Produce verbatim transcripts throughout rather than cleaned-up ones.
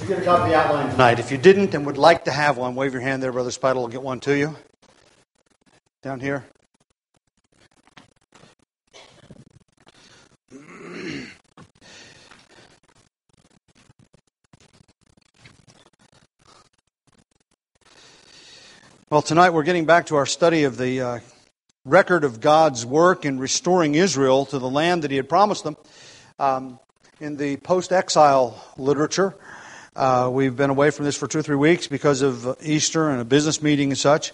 Did you get a copy of the outline tonight? If you didn't and would like to have one, wave your hand there. Brother Spidle will get one to you. Down here. Well, tonight we're getting back to our study of the uh, record of God's work in restoring Israel to the land that He had promised them. Um, in the post-exile literature, uh, we've been away from this for two or three weeks because of Easter and a business meeting and such.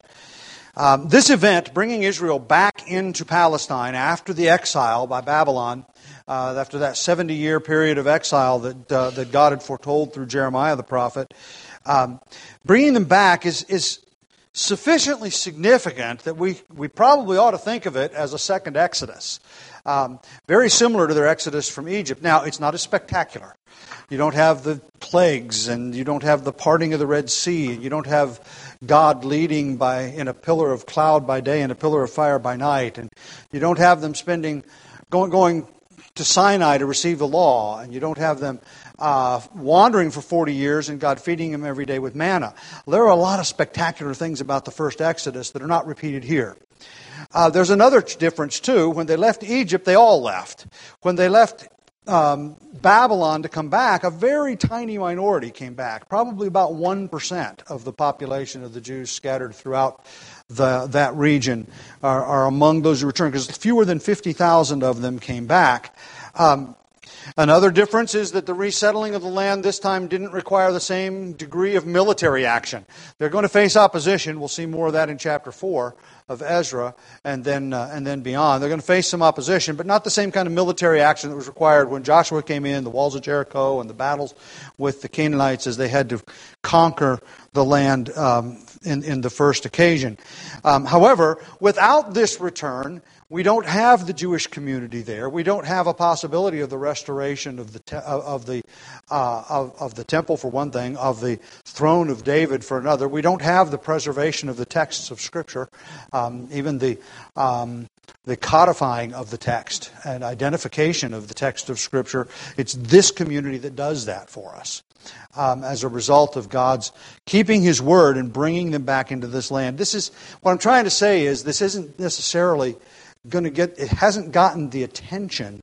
Um, this event, bringing Israel back into Palestine after the exile by Babylon, uh, after that seventy-year period of exile that uh, that God had foretold through Jeremiah the prophet, um, bringing them back is is sufficiently significant that we, we probably ought to think of it as a second Exodus. Um, very similar to their Exodus from Egypt. Now, it's not as spectacular. You don't have the plagues, and you don't have the parting of the Red Sea, and you don't have God leading by in a pillar of cloud by day and a pillar of fire by night, and you don't have them spending going going to Sinai to receive the law, and you don't have them uh, wandering for forty years and God feeding them every day with manna. There are a lot of spectacular things about the first Exodus that are not repeated here. Uh, there's another difference too. When they left Egypt, they all left. When they left um, Babylon to come back, a very tiny minority came back. Probably about one percent of the population of the Jews scattered throughout the, that region are, are among those who returned, because fewer than fifty thousand of them came back. Um, Another difference is that the resettling of the land this time didn't require the same degree of military action. They're going to face opposition. We'll see more of that in chapter four of Ezra and then uh, and then beyond. They're going to face some opposition, but not the same kind of military action that was required when Joshua came in, the walls of Jericho and the battles with the Canaanites as they had to conquer the land um, in, in the first occasion. Um, however, without this return, we don't have the Jewish community there. We don't have a possibility of the restoration of the te- of the uh, of, of the temple for one thing, of the throne of David for another. We don't have the preservation of the texts of Scripture, um, even the um, the codifying of the text and identification of the text of Scripture. It's this community that does that for us. Um, as a result of God's keeping His word and bringing them back into this land. This is what I'm trying to say is this isn't necessarily going to get, it hasn't gotten the attention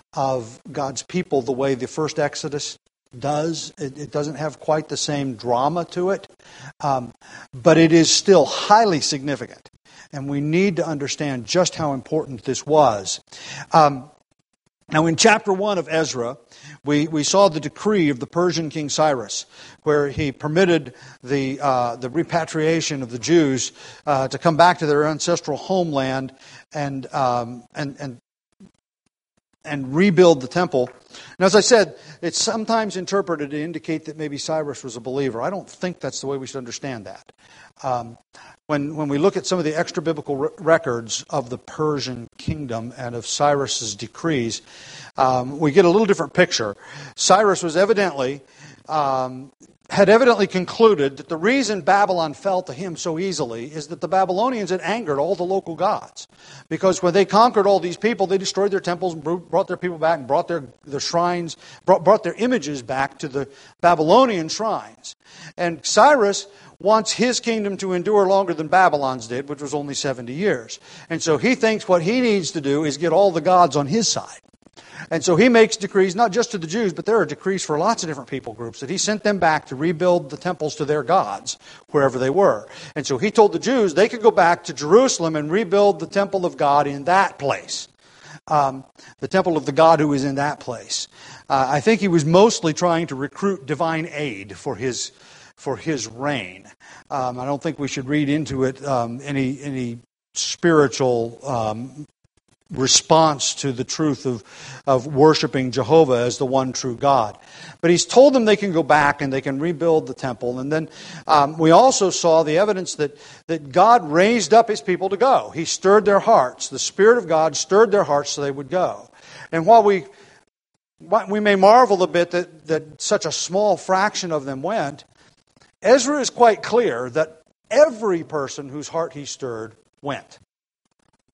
of God's people the way the first Exodus does. It, it doesn't have quite the same drama to it, um, but it is still highly significant, and we need to understand just how important this was. Um, now, in chapter one of Ezra, we, we saw the decree of the Persian king Cyrus, where he permitted the uh, the repatriation of the Jews uh, to come back to their ancestral homeland and um, and and and rebuild the temple. And as I said, it's sometimes interpreted to indicate that maybe Cyrus was a believer. I don't think that's the way we should understand that. Um, when when we look at some of the extra biblical re- records of the Persian kingdom and of Cyrus's decrees, um, we get a little different picture. Cyrus was evidently um, had evidently concluded that the reason Babylon fell to him so easily is that the Babylonians had angered all the local gods. Because when they conquered all these people, they destroyed their temples, and brought their people back, and brought their, their shrines, brought, brought their images back to the Babylonian shrines. And Cyrus wants his kingdom to endure longer than Babylon's did, which was only seventy years. And so he thinks what he needs to do is get all the gods on his side. And so he makes decrees, not just to the Jews, but there are decrees for lots of different people groups, that he sent them back to rebuild the temples to their gods, wherever they were. And so he told the Jews they could go back to Jerusalem and rebuild the temple of God in that place. Um, the temple of the God who is in that place. Uh, I think he was mostly trying to recruit divine aid for his for his reign. Um, I don't think we should read into it um, any any spiritual um response to the truth of, of worshiping Jehovah as the one true God. But he's told them they can go back and they can rebuild the temple. And then um, we also saw the evidence that, that God raised up His people to go. He stirred their hearts. The Spirit of God stirred their hearts so they would go. And while we we may marvel a bit that, that such a small fraction of them went, Ezra is quite clear that every person whose heart he stirred went.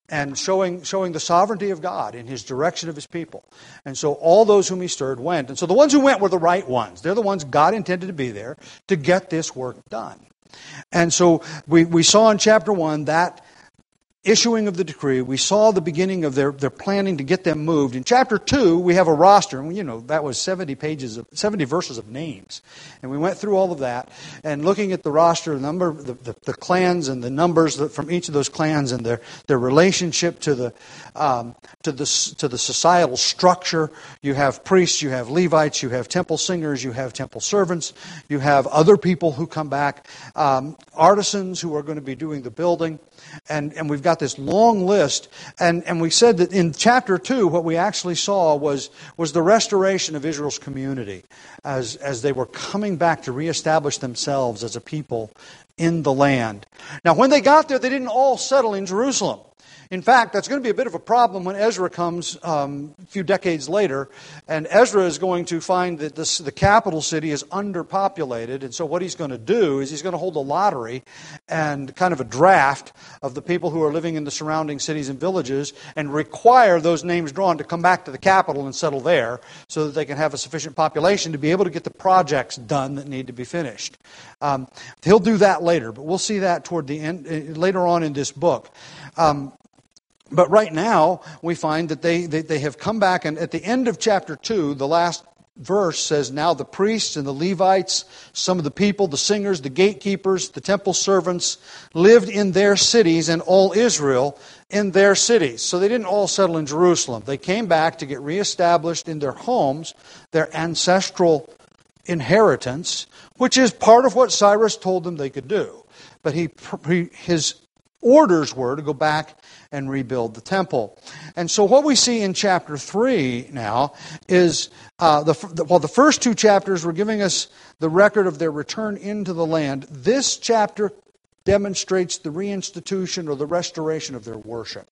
and showing showing the sovereignty of God in His direction of His people. And so all those whom He stirred went. And so the ones who went were the right ones. They're the ones God intended to be there to get this work done. And so we, we saw in chapter one that issuing of the decree. We saw the beginning of their, their planning to get them moved. In chapter two, we have a roster. And, you know, that was seventy pages, of seventy verses of names. And we went through all of that. And looking at the roster, the number, the, the, the clans and the numbers that, from each of those clans and their, their relationship to the, um, to the, to the societal structure. You have priests, you have Levites, you have temple singers, you have temple servants. You have other people who come back, um, artisans who are going to be doing the building. And, and we've got this long list, and, and we said that in chapter two, what we actually saw was, was the restoration of Israel's community as, as they were coming back to reestablish themselves as a people in the land. Now, when they got there, they didn't all settle in Jerusalem. In fact, that's going to be a bit of a problem when Ezra comes um, a few decades later, and Ezra is going to find that this, the capital city is underpopulated, and so what he's going to do is he's going to hold a lottery and kind of a draft of the people who are living in the surrounding cities and villages and require those names drawn to come back to the capital and settle there so that they can have a sufficient population to be able to get the projects done that need to be finished. Um, he'll do that later, but we'll see that toward the end, later on in this book. Um, But right now, we find that they, they, they have come back, and at the end of chapter two, the last verse says, now the priests and the Levites, some of the people, the singers, the gatekeepers, the temple servants, lived in their cities, and all Israel in their cities. So they didn't all settle in Jerusalem. They came back to get reestablished in their homes, their ancestral inheritance, which is part of what Cyrus told them they could do. But he, he his orders were to go back and rebuild the temple. And so what we see in chapter three now is, uh, the, the well, the first two chapters were giving us the record of their return into the land. This chapter demonstrates the reinstitution or the restoration of their worship.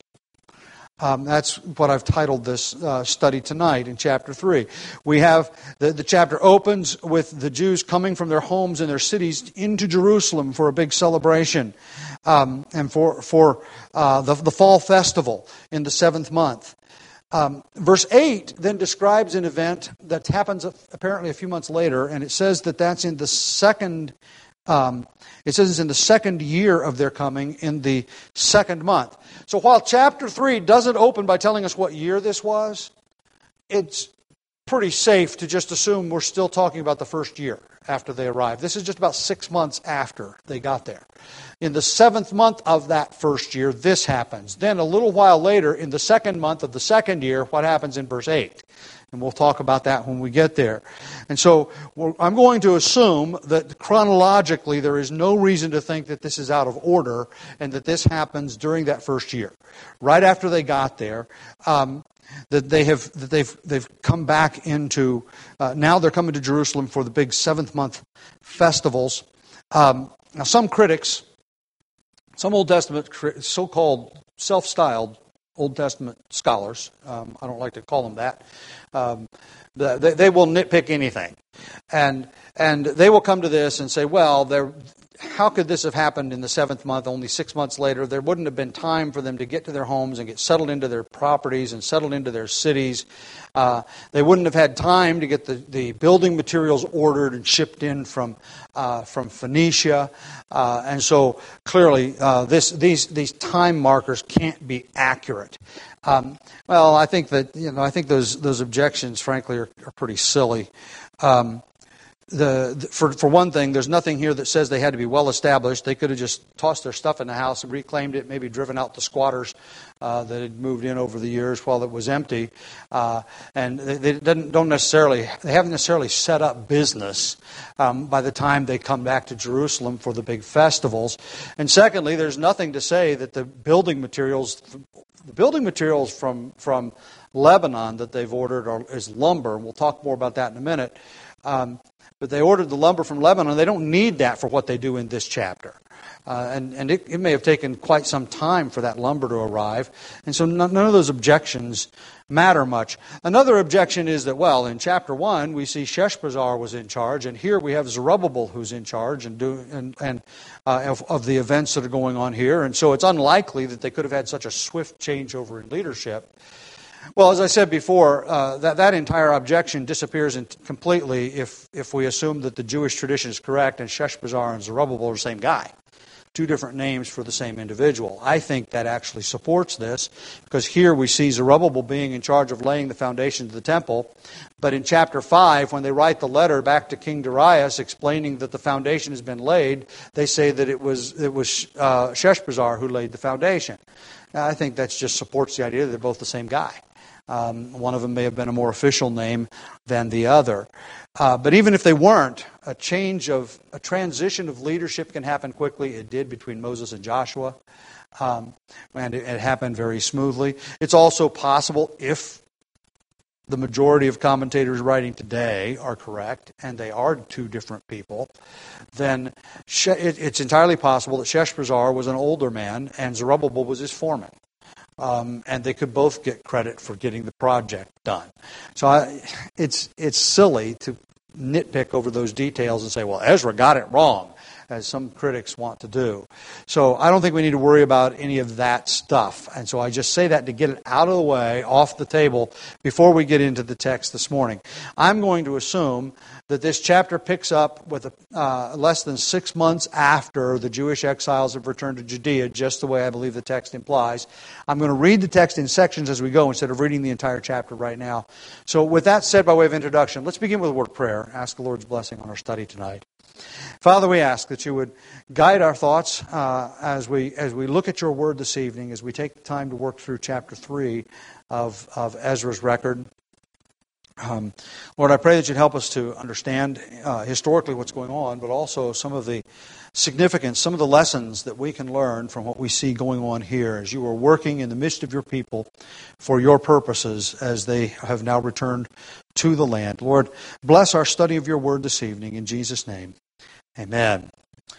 Um, that's what I've titled this uh, study tonight in chapter three. We have, the, the chapter opens with the Jews coming from their homes and their cities into Jerusalem for a big celebration. Um, and for, for uh, the, the fall festival in the seventh month. Um, verse eight then describes an event that happens apparently a few months later, and it says that that's in the second, um, it says it's in the second year of their coming, in the second month. So while chapter three doesn't open by telling us what year this was, it's pretty safe to just assume we're still talking about the first year after they arrived. This is just about six months after they got there. In the seventh month of that first year, this happens. Then a little while later, in the second month of the second year, what happens in verse eight? And we'll talk about that when we get there. And so I'm going to assume that chronologically there is no reason to think that this is out of order and that this happens during that first year. Right after they got there, um, that they have that they've they've come back into uh, now they're coming to Jerusalem for the big seventh month festivals. Um, now, some critics, some Old Testament so-called self-styled Old Testament scholars, um, I don't like to call them that, um, they, they will nitpick anything, and and they will come to this and say, well, they're. How could this have happened in the seventh month, only six months later? There wouldn't have been time for them to get to their homes and get settled into their properties and settled into their cities. Uh, they wouldn't have had time to get the, the building materials ordered and shipped in from uh, from Phoenicia. Uh, and so clearly uh, this these these time markers can't be accurate. Um, well, I think that you know I think those those objections, frankly, are, are pretty silly. Um, The, the, for for one thing, there's nothing here that says they had to be well established. They could have just tossed their stuff in the house and reclaimed it, maybe driven out the squatters uh, that had moved in over the years while it was empty. Uh, and they, they didn't, don't necessarily, they haven't necessarily set up business um, by the time they come back to Jerusalem for the big festivals. And secondly, there's nothing to say that the building materials, the building materials from from Lebanon that they've ordered are, is lumber. And we'll talk more about that in a minute. Um, but they ordered the lumber from Lebanon. They don't need that for what they do in this chapter. Uh, and and it, it may have taken quite some time for that lumber to arrive. And so none, none of those objections matter much. Another objection is that, well, in chapter one, we see Sheshbazzar was in charge, and here we have Zerubbabel who's in charge and do, and, and uh, of, of the events that are going on here. And so it's unlikely that they could have had such a swift changeover in leadership. Well, as I said before, uh, that, that entire objection disappears in completely if, if we assume that the Jewish tradition is correct and Sheshbazzar and Zerubbabel are the same guy. Two different names for the same individual. I think that actually supports this, because here we see Zerubbabel being in charge of laying the foundation of the temple. But in chapter five, when they write the letter back to King Darius explaining that the foundation has been laid, they say that it was it was uh, Sheshbazzar who laid the foundation. Now, I think that just supports the idea that they're both the same guy. Um, one of them may have been a more official name than the other. Uh, but even if they weren't, a change of, a transition of leadership can happen quickly. It did between Moses and Joshua. Um, and it, it happened very smoothly. It's also possible, if the majority of commentators writing today are correct, and they are two different people, then it, it's entirely possible that Sheshbazzar was an older man and Zerubbabel was his foreman. Um, and they could both get credit for getting the project done. So I, it's it's silly to nitpick over those details and say, well, Ezra got it wrong, as some critics want to do. So I don't think we need to worry about any of that stuff. And so I just say that to get it out of the way, off the table, before we get into the text this morning. I'm going to assume that this chapter picks up with uh, less than six months after the Jewish exiles have returned to Judea, just the way I believe the text implies. I'm going to read the text in sections as we go instead of reading the entire chapter right now. So with that said, by way of introduction, let's begin with a word of prayer. Ask the Lord's blessing on our study tonight. Father, we ask that you would guide our thoughts uh, as we as we look at your word this evening, as we take the time to work through chapter three of, of Ezra's record. Um, Lord, I pray that you'd help us to understand uh, historically what's going on, but also some of the significance, some of the lessons that we can learn from what we see going on here as you are working in the midst of your people for your purposes as they have now returned to the land. Lord, bless our study of your word this evening in Jesus' name. Amen.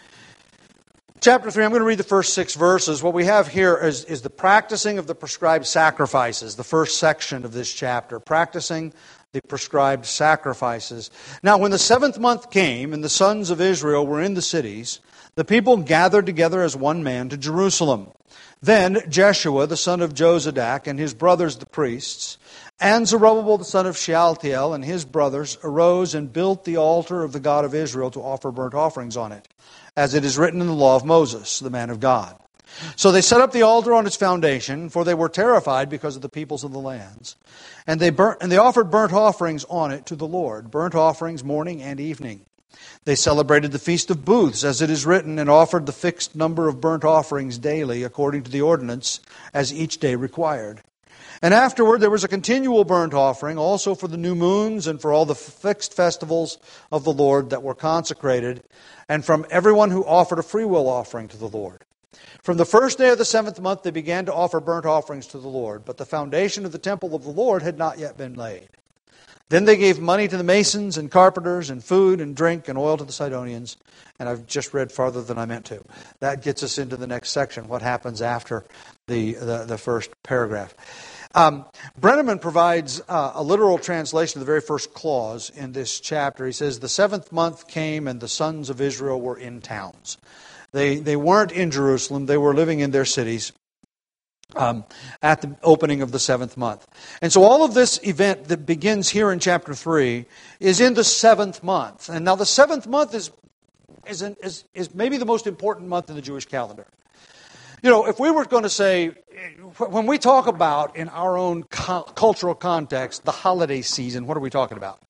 Chapter three, I'm going to read the first six verses. What we have here is, is the practicing of the prescribed sacrifices, the first section of this chapter, practicing the prescribed sacrifices. Now, when the seventh month came and the sons of Israel were in the cities, the people gathered together as one man to Jerusalem. Then Jeshua, the son of Jozadak, and his brothers the priests, and Zerubbabel, the son of Shealtiel, and his brothers, arose and built the altar of the God of Israel to offer burnt offerings on it, as it is written in the law of Moses, the man of God. So they set up the altar on its foundation, for they were terrified because of the peoples of the lands. And they burnt, and they offered burnt offerings on it to the Lord, burnt offerings morning and evening. They celebrated the Feast of Booths, as it is written, and offered the fixed number of burnt offerings daily, according to the ordinance, as each day required. And afterward there was a continual burnt offering, also for the new moons and for all the fixed festivals of the Lord that were consecrated, and from everyone who offered a freewill offering to the Lord. From the first day of the seventh month they began to offer burnt offerings to the Lord, but the foundation of the temple of the Lord had not yet been laid. Then they gave money to the masons and carpenters, and food and drink and oil to the Sidonians. And I've just read farther than I meant to. That gets us into the next section, what happens after the, the, the first paragraph. Um, Brenneman provides uh, a literal translation of the very first clause in this chapter. He says, the seventh month came and the sons of Israel were in towns. They they weren't in Jerusalem. They were living in their cities um, at the opening of the seventh month. And so all of this event that begins here in chapter three is in the seventh month. And now the seventh month is is, an, is, is maybe the most important month in the Jewish calendar. You know, if we were going to say, when we talk about in our own co- cultural context, the holiday season, what are we talking about?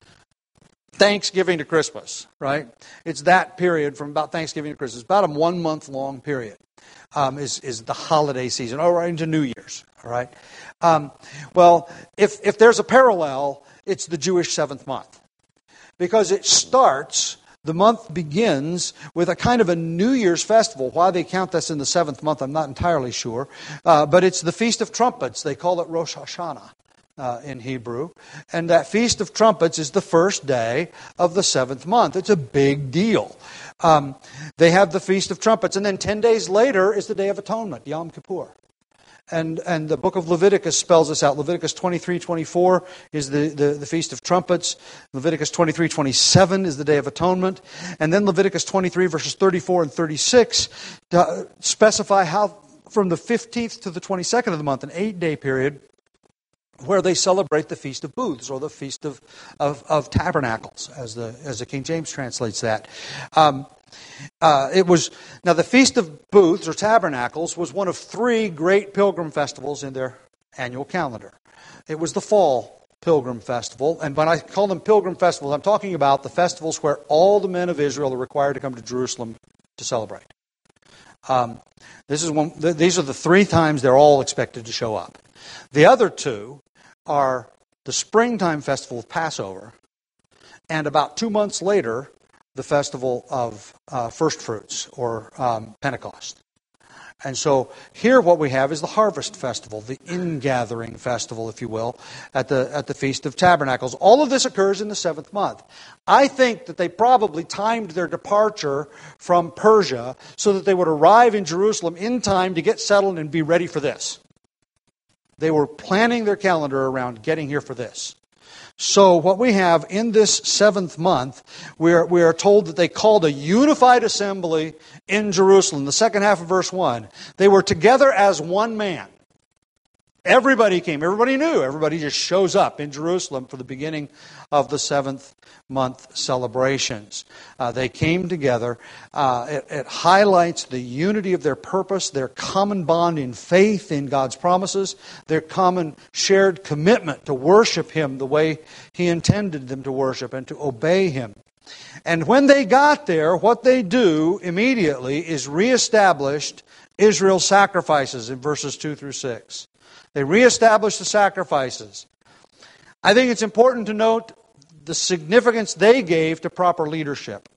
Thanksgiving to Christmas, right? It's that period from about Thanksgiving to Christmas. About a one-month-long period um, is, is the holiday season, or right into New Year's, all right? Um, well, if, if there's a parallel, it's the Jewish seventh month. Because it starts, the month begins with a kind of a New Year's festival. Why they count this in the seventh month, I'm not entirely sure. Uh, but it's the Feast of Trumpets. They call it Rosh Hashanah. uh, in Hebrew. And that Feast of Trumpets is the first day of the seventh month. It's a big deal. Um, they have the Feast of Trumpets, and then ten days later is the Day of Atonement, Yom Kippur. And and the book of Leviticus spells this out. Leviticus twenty-three twenty-four is the, the, the Feast of Trumpets. Leviticus twenty-three twenty-seven is the Day of Atonement. And then Leviticus twenty-three verses thirty-four and thirty-six uh, specify how from the fifteenth to the twenty-second of the month, an eight-day period, where they celebrate the Feast of Booths, or the Feast of, of, of Tabernacles, as the as the King James translates that. Um, Uh, it was now the Feast of Booths or Tabernacles was one of three great pilgrim festivals in their annual calendar. It was the fall pilgrim festival, and when I call them pilgrim festivals, I'm talking about the festivals where all the men of Israel are required to come to Jerusalem to celebrate. Um, this is one. Th- these are the three times they're all expected to show up. The other two are the springtime festival of Passover, and about two months later, the festival of uh, first fruits, or um, Pentecost. And so here what we have is the harvest festival, the ingathering festival, if you will, at the at the Feast of Tabernacles. All of this occurs in the seventh month. I think that they probably timed their departure from Persia so that they would arrive in Jerusalem in time to get settled and be ready for this. They were planning their calendar around getting here for this. So what we have in this seventh month, we are, we are told that they called a unified assembly in Jerusalem. The second half of verse one. They were together as one man. Everybody came. Everybody knew. Everybody just shows up in Jerusalem for the beginning of the seventh month celebrations. Uh, they came together. Uh, it, it highlights the unity of their purpose, their common bond in faith in God's promises, their common shared commitment to worship Him the way He intended them to worship and to obey Him. And when they got there, what they do immediately is reestablish Israel's sacrifices in verses two through six. They reestablish the sacrifices. I think it's important to note the significance they gave to proper leadership.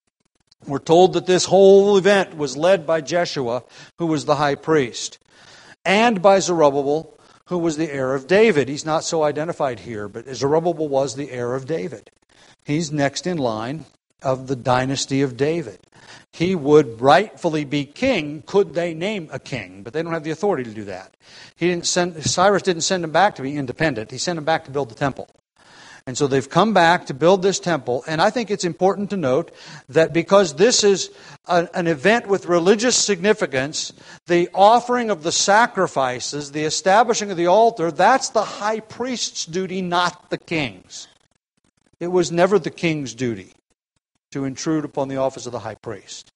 We're told that this whole event was led by Jeshua, who was the high priest, and by Zerubbabel, who was the heir of David. He's not so identified here, but Zerubbabel was the heir of David. He's next in line of the dynasty of David. He would rightfully be king, could they name a king, but they don't have the authority to do that. He didn't send Cyrus didn't send him back to be independent. He sent him back to build the temple. And so they've come back to build this temple, and I think it's important to note that because this is a, an event with religious significance, the offering of the sacrifices, the establishing of the altar, that's the high priest's duty, not the king's. It was never the king's duty to intrude upon the office of the high priest.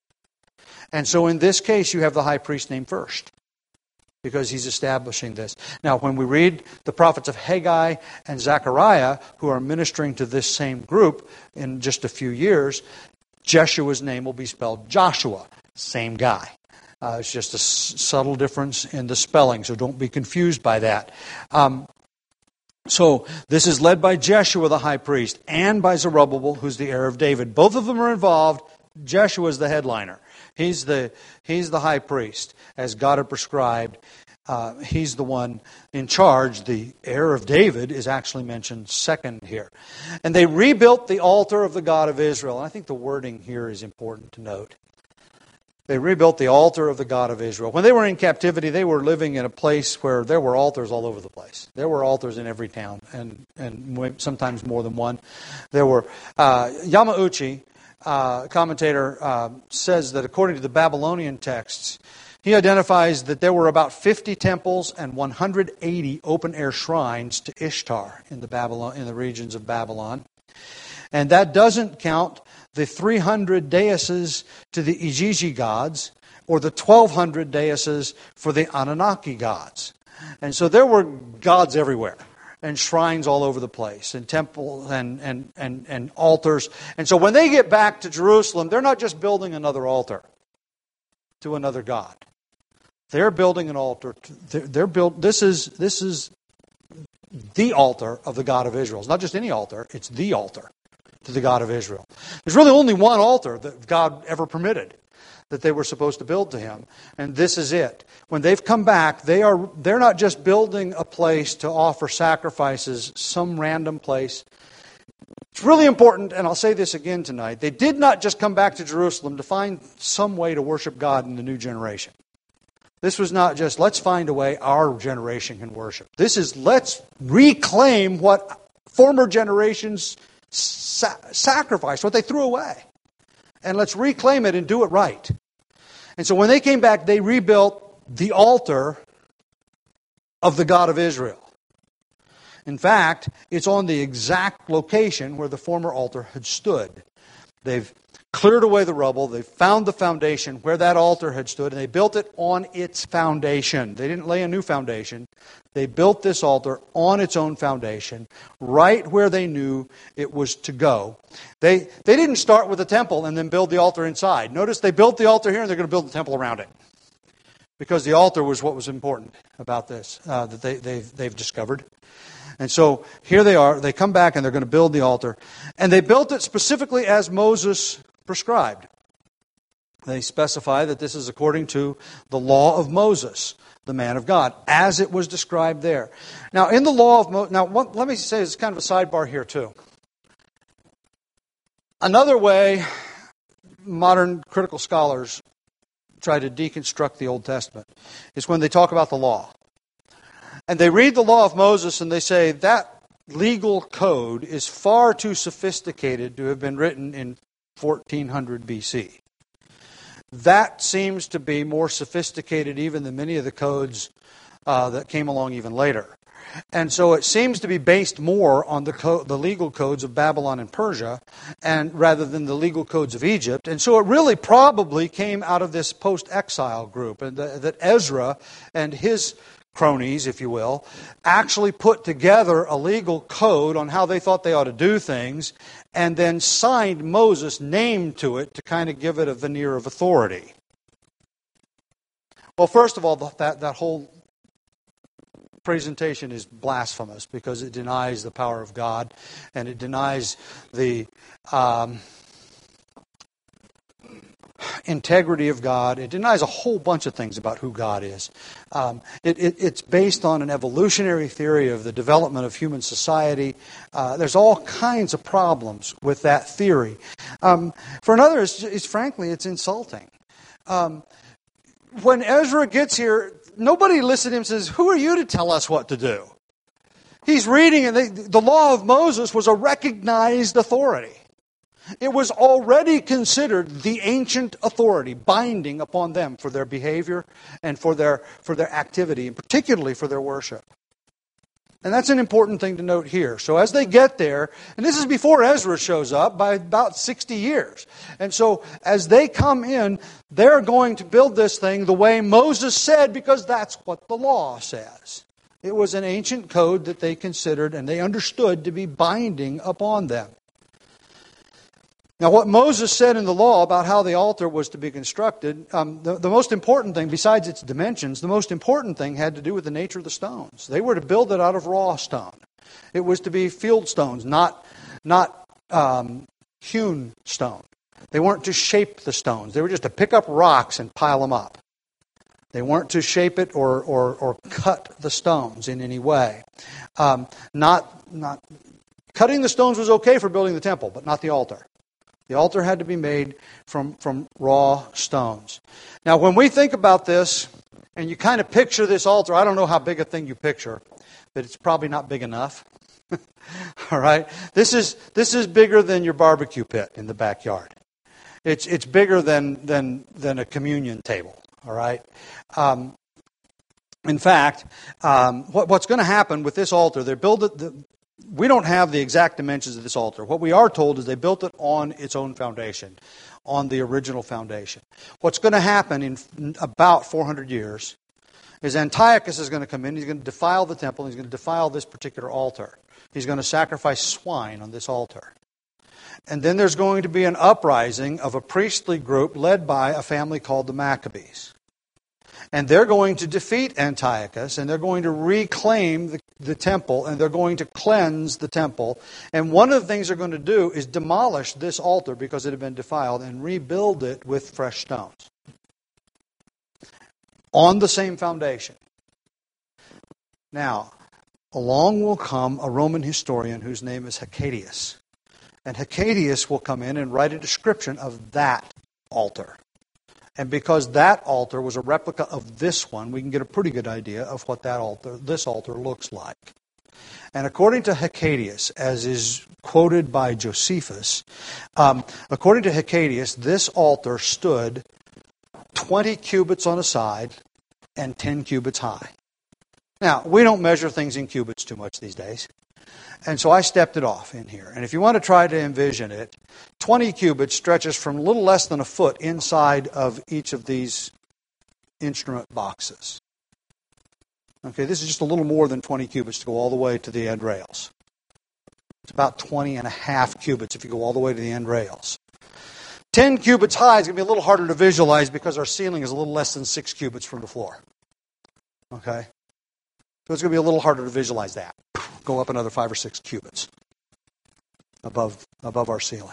And so in this case, you have the high priest named first, because he's establishing this. Now, when we read the prophets of Haggai and Zechariah, who are ministering to this same group in just a few years, Jeshua's name will be spelled Joshua, same guy. Uh, it's just a s- subtle difference in the spelling, so don't be confused by that. Um, So this is led by Jeshua the high priest and by Zerubbabel, who's the heir of David. Both of them are involved. Jeshua is the headliner. He's the he's the high priest, as God had prescribed. Uh, he's the one in charge. The heir of David is actually mentioned second here. And they rebuilt the altar of the God of Israel. And I think the wording here is important to note. They rebuilt the altar of the God of Israel. When they were in captivity, they were living in a place where there were altars all over the place. There were altars in every town, and, and sometimes more than one. There were uh, Yamauchi, uh, commentator, uh, says that according to the Babylonian texts, he identifies that there were about fifty temples and one hundred eighty open-air shrines to Ishtar in the Babylon in the regions of Babylon. And that doesn't count the three hundred daises to the Igigi gods, or the twelve hundred daises for the Anunnaki gods. And so there were gods everywhere, and shrines all over the place, and temples and, and, and, and altars. And so when they get back to Jerusalem, they're not just building another altar to another god. They're building an altar. To, they're, they're built. This is this is the altar of the God of Israel. It's not just any altar; it's the altar to the God of Israel. There's really only one altar that God ever permitted. that they were supposed to build to him. And this is it. When they've come back, they are, they're not just building a place to offer sacrifices, some random place. It's really important, and I'll say this again tonight. They did not just come back to Jerusalem to find some way to worship God in the new generation. This was not just, let's find a way our generation can worship. This is, let's reclaim what former generations sa- sacrificed, what they threw away. And let's reclaim it and do it right. And so when they came back, they rebuilt the altar of the God of Israel. In fact, it's on the exact location where the former altar had stood. They've cleared away the rubble. They found the foundation where that altar had stood, and they built it on its foundation. They didn't lay a new foundation. They built this altar on its own foundation, right where they knew it was to go. They, they didn't start with the temple and then build the altar inside. Notice they built the altar here, and they're going to build the temple around it. Because the altar was what was important about this, uh, that they, they've, they've discovered. And so here they are. They come back and they're going to build the altar. And they built it specifically as Moses prescribed. They specify that this is according to the law of Moses, the man of God, as it was described there. Now, in the law of Moses, now what, let me say, it's kind of a sidebar here too. Another way modern critical scholars try to deconstruct the Old Testament is when they talk about the law. And they read the law of Moses and they say that legal code is far too sophisticated to have been written in fourteen hundred B C. That seems to be more sophisticated even than many of the codes uh, that came along even later. And so it seems to be based more on the co- the legal codes of Babylon and Persia, and rather than the legal codes of Egypt. And so it really probably came out of this post-exile group, and the, that Ezra and his cronies, if you will, actually put together a legal code on how they thought they ought to do things, and then signed Moses' name to it to kind of give it a veneer of authority. Well, first of all, that, that whole presentation is blasphemous because it denies the power of God, and it denies the um, integrity of God. It denies a whole bunch of things about who God is. Um, it, it, it's based on an evolutionary theory of the development of human society. Uh, there's all kinds of problems with that theory. Um, for another, it's, it's frankly, it's insulting. Um, when Ezra gets here, nobody listens to him and says, "Who are you to tell us what to do?" He's reading, and they, the law of Moses was a recognized authority. It was already considered the ancient authority, binding upon them for their behavior and for their for their activity, and particularly for their worship. And that's an important thing to note here. So as they get there, and this is before Ezra shows up by about sixty years. And so as they come in, they're going to build this thing the way Moses said, because that's what the law says. It was an ancient code that they considered and they understood to be binding upon them. Now, what Moses said in the law about how the altar was to be constructed, um, the, the most important thing, besides its dimensions, the most important thing had to do with the nature of the stones. They were to build it out of raw stone. It was to be field stones, not, not um, hewn stone. They weren't to shape the stones. They were just to pick up rocks and pile them up. They weren't to shape it or, or, or cut the stones in any way. Um, not, not cutting the stones was okay for building the temple, but not the altar. The altar had to be made from, from raw stones. Now, when we think about this, and you kind of picture this altar, I don't know how big a thing you picture, but it's probably not big enough. All right? This is this is bigger than your barbecue pit in the backyard. It's it's bigger than than than a communion table. All right? Um, in fact, um, what, what's going to happen with this altar? They build it. The, We don't have the exact dimensions of this altar. What we are told is they built it on its own foundation, on the original foundation. What's going to happen in about four hundred years is Antiochus is going to come in. He's going to defile the temple. He's going to defile this particular altar. He's going to sacrifice swine on this altar. And then there's going to be an uprising of a priestly group led by a family called the Maccabees. And they're going to defeat Antiochus, and they're going to reclaim the, the temple, and they're going to cleanse the temple. And one of the things they're going to do is demolish this altar because it had been defiled and rebuild it with fresh stones. on the same foundation. Now, along will come a Roman historian whose name is Hecataeus. And Hecataeus will come in and write a description of that altar. And because that altar was a replica of this one, we can get a pretty good idea of what that altar, this altar looks like. And according to Hecataeus, as is quoted by Josephus, um, according to Hecataeus, this altar stood twenty cubits on a side and ten cubits high. Now, we don't measure things in cubits too much these days. And so I stepped it off in here. And if you want to try to envision it, twenty cubits stretches from a little less than a foot inside of each of these instrument boxes. Okay, this is just a little more than twenty cubits to go all the way to the end rails. It's about twenty and a half cubits if you go all the way to the end rails. ten cubits high is going to be a little harder to visualize because our ceiling is a little less than six cubits from the floor. Okay? So it's going to be a little harder to visualize that. Go up another five or six cubits above, above our ceiling.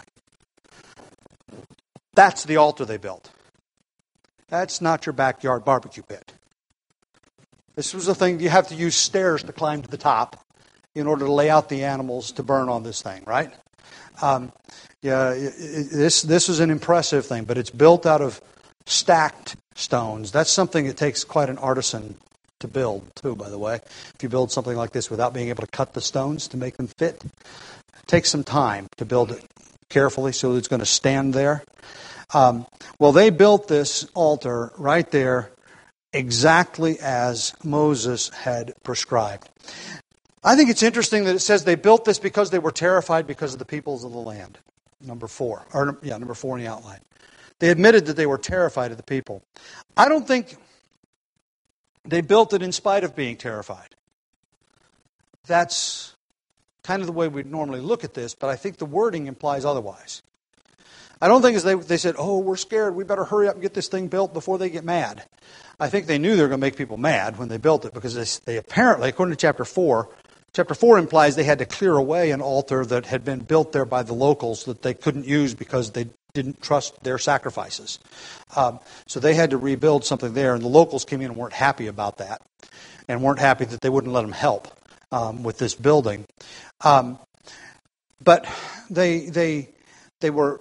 That's the altar they built. That's not your backyard barbecue pit. This was a thing, you have to use stairs to climb to the top in order to lay out the animals to burn on this thing, right? Um, yeah, it, it, this this is an impressive thing, but it's built out of stacked stones. That's something that takes quite an artisan to build, too, by the way. If you build something like this without being able to cut the stones to make them fit, it takes some time to build it carefully so that it's going to stand there. Um, well, they built this altar right there exactly as Moses had prescribed. I think it's interesting that it says they built this because they were terrified because of the peoples of the land. Number four. Or, yeah, number four in the outline. They admitted that they were terrified of the people. I don't think they built it in spite of being terrified. That's kind of the way we normally look at this, but I think the wording implies otherwise. I don't think as they, they said, oh, we're scared, we better hurry up and get this thing built before they get mad. I think they knew they were going to make people mad when they built it, because they, they apparently, according to chapter four, chapter four implies they had to clear away an altar that had been built there by the locals that they couldn't use because they didn't trust their sacrifices. Um, so they had to rebuild something there, and the locals came in and weren't happy about that, and weren't happy that they wouldn't let them help um, with this building. Um, but they they they were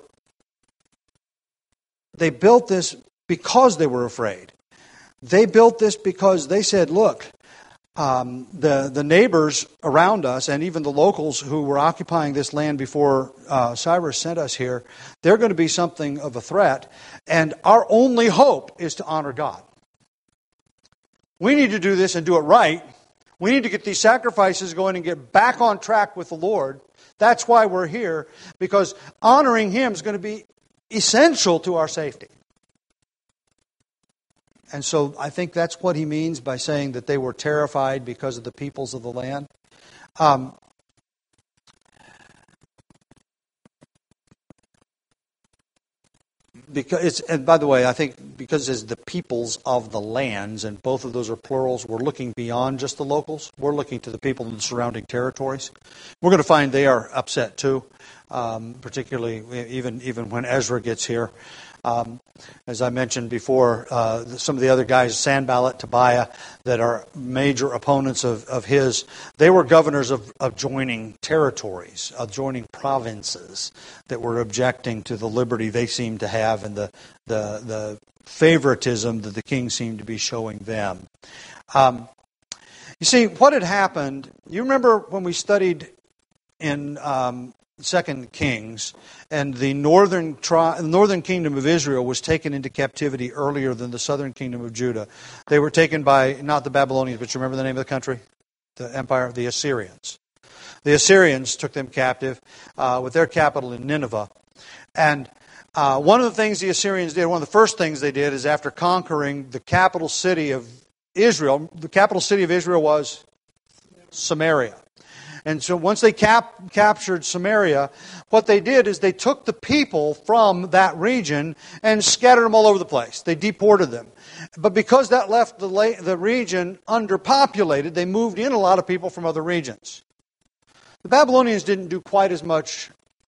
they built this because they were afraid. They built this because they said, look, Um, the, the neighbors around us and even the locals who were occupying this land before uh, Cyrus sent us here, they're going to be something of a threat. And our only hope is to honor God. We need to do this and do it right. We need to get these sacrifices going and get back on track with the Lord. That's why we're here, because honoring Him is going to be essential to our safety. And so I think that's what he means by saying that they were terrified because of the peoples of the land. Um, because it's, and by the way, I think because it's the peoples of the lands, and both of those are plurals, we're looking beyond just the locals. We're looking to the people in the surrounding territories. We're going to find they are upset too, um, particularly even even when Ezra gets here. Um, as I mentioned before, uh, some of the other guys, Sanballat, Tobiah, that are major opponents of, of his, they were governors of adjoining territories, adjoining provinces that were objecting to the liberty they seemed to have and the the, the favoritism that the king seemed to be showing them. Um, you see, what had happened, you remember when we studied in Um, Second Kings, and the northern tri- northern kingdom of Israel was taken into captivity earlier than the southern kingdom of Judah. They were taken by, not the Babylonians, but you remember the name of the country? The empire of the Assyrians. The Assyrians took them captive uh, with their capital in Nineveh. And uh, one of the things the Assyrians did, one of the first things they did is after conquering the capital city of Israel, the capital city of Israel was Samaria. And so once they cap- captured Samaria, what they did is they took the people from that region and scattered them all over the place. They deported them. But because that left the, la- the region underpopulated, they moved in a lot of people from other regions. The Babylonians didn't do quite as much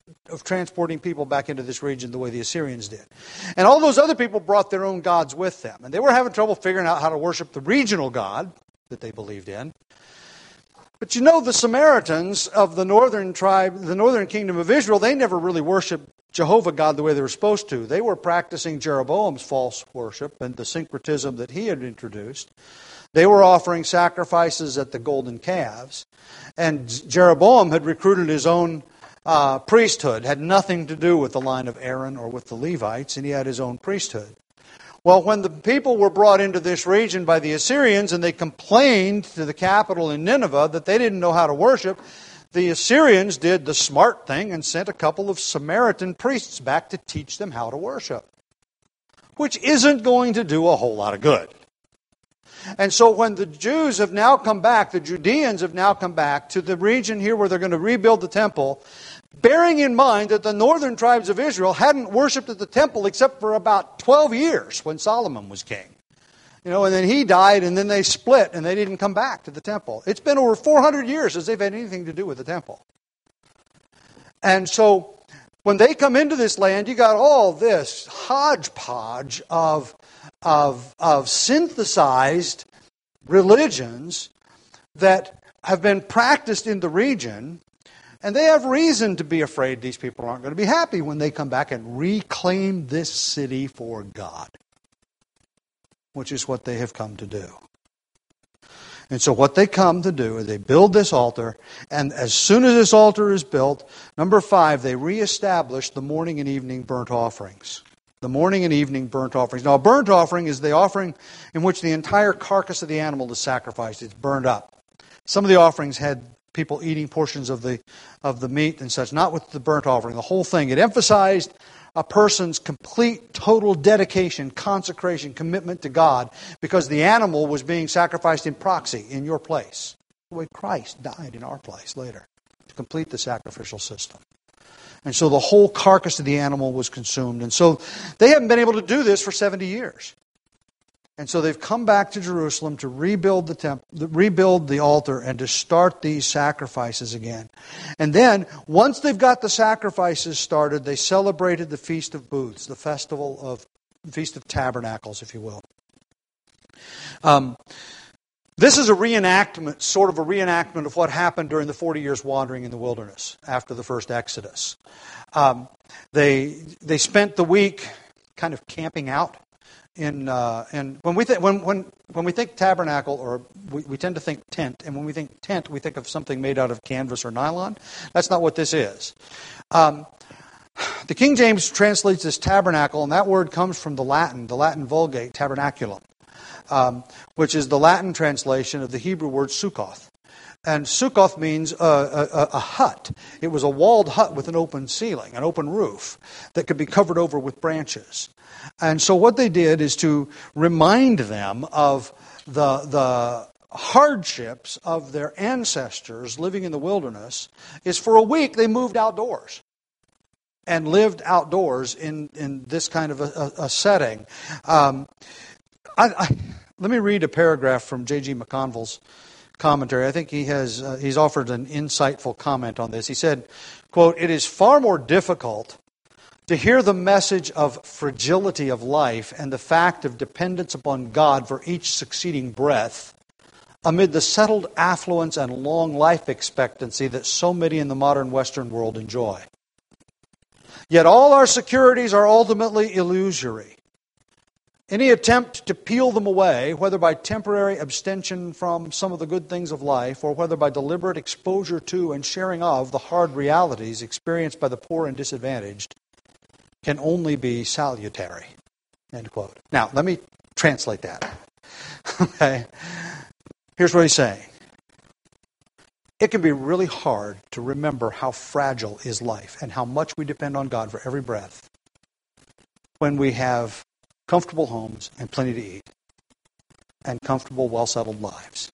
of transporting people back into this region the way the Assyrians did. And all those other people brought their own gods with them. And they were having trouble figuring out how to worship the regional God that they believed in. But you know, the Samaritans of the northern tribe, the northern kingdom of Israel, they never really worshiped Jehovah God the way they were supposed to. They were practicing Jeroboam's false worship and the syncretism that he had introduced. They were offering sacrifices at the golden calves. And Jeroboam had recruited his own uh, priesthood, had nothing to do with the line of Aaron or with the Levites, and he had his own priesthood. Well, when the people were brought into this region by the Assyrians and they complained to the capital in Nineveh that they didn't know how to worship, the Assyrians did the smart thing and sent a couple of Samaritan priests back to teach them how to worship, which isn't going to do a whole lot of good. And so when the Jews have now come back, the Judeans have now come back to the region here where they're going to rebuild the temple, bearing in mind that the northern tribes of Israel hadn't worshipped at the temple except for about twelve years when Solomon was king. You know, and then he died and then they split and they didn't come back to the temple. It's been over four hundred years since they've had anything to do with the temple. And so when they come into this land, you got all this hodgepodge of, of, of synthesized religions that have been practiced in the region. And they have reason to be afraid these people aren't going to be happy when they come back and reclaim this city for God, which is what they have come to do. And so what they come to do is they build this altar, and as soon as this altar is built, number five, they reestablish the morning and evening burnt offerings. The morning and evening burnt offerings. Now, a burnt offering is the offering in which the entire carcass of the animal is sacrificed. It's burned up. Some of the offerings had people eating portions of the of the meat and such, not with the burnt offering, the whole thing. It emphasized a person's complete, total dedication, consecration, commitment to God, because the animal was being sacrificed in proxy in your place. The way Christ died in our place later to complete the sacrificial system. And so the whole carcass of the animal was consumed. And so they haven't been able to do this for seventy years. And so they've come back to Jerusalem to rebuild the temple, rebuild the altar, and to start these sacrifices again. And then, once they've got the sacrifices started, they celebrated the Feast of Booths, the festival of Feast of Tabernacles, if you will. Um, this is a reenactment, sort of a reenactment of what happened during the forty years wandering in the wilderness after the first Exodus. Um, they they spent the week kind of camping out. In uh, and when we th- when when when we think tabernacle, or we, we tend to think tent, and when we think tent, we think of something made out of canvas or nylon. That's not what this is. Um, the King James translates this tabernacle, and that word comes from the Latin, the Latin Vulgate, tabernaculum, um, which is the Latin translation of the Hebrew word sukkoth. And sukkoth means a, a, a hut. It was a walled hut with an open ceiling, an open roof that could be covered over with branches. And so what they did is to remind them of the, the hardships of their ancestors living in the wilderness, is for a week they moved outdoors and lived outdoors in, in this kind of a, a, a setting. Um, I, I, let me read a paragraph from J G McConville's commentary. I think he has uh, he's offered an insightful comment on this. He said, quote, "It is far more difficult to hear the message of fragility of life and the fact of dependence upon God for each succeeding breath amid the settled affluence and long life expectancy that so many in the modern Western world enjoy. Yet all our securities are ultimately illusory. Any attempt to peel them away, whether by temporary abstention from some of the good things of life, or whether by deliberate exposure to and sharing of the hard realities experienced by the poor and disadvantaged, can only be salutary." End quote. Now, let me translate that. Okay. Here's what he's saying. It can be really hard to remember how fragile is life and how much we depend on God for every breath when we have comfortable homes and plenty to eat and comfortable, well-settled lives.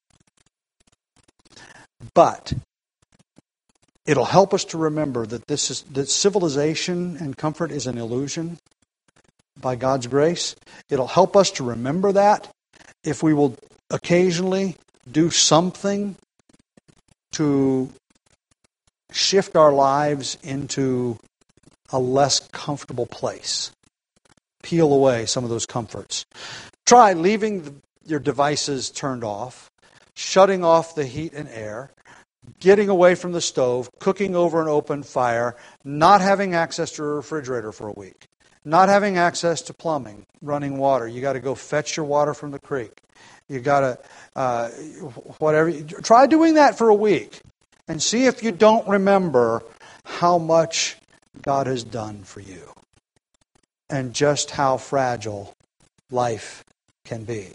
But it'll help us to remember that this is that civilization and comfort is an illusion by God's grace. It'll help us to remember that if we will occasionally do something to shift our lives into a less comfortable place. Peel away some of those comforts. Try leaving the, your devices turned off, shutting off the heat and air, getting away from the stove, cooking over an open fire, not having access to a refrigerator for a week, not having access to plumbing, running water. You got to go fetch your water from the creek. You got to, uh, whatever. Try doing that for a week and see if you don't remember how much God has done for you and just how fragile life can be.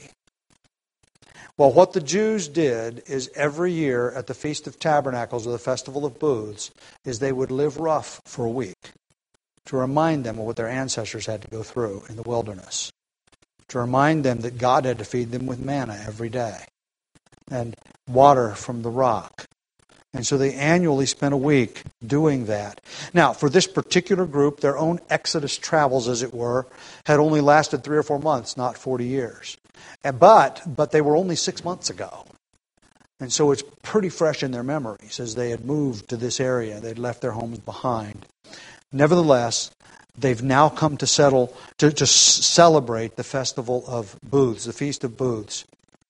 Well, what the Jews did is every year at the Feast of Tabernacles or the Festival of Booths is they would live rough for a week to remind them of what their ancestors had to go through in the wilderness, to remind them that God had to feed them with manna every day and water from the rock. And so they annually spent a week doing that. Now, for this particular group, their own Exodus travels, as it were, had only lasted three or four months, not forty years. But, but they were only six months ago. And so it's pretty fresh in their memories as they had moved to this area. They'd left their homes behind. Nevertheless, they've now come to settle, to, to celebrate the Festival of Booths, the Feast of Booths.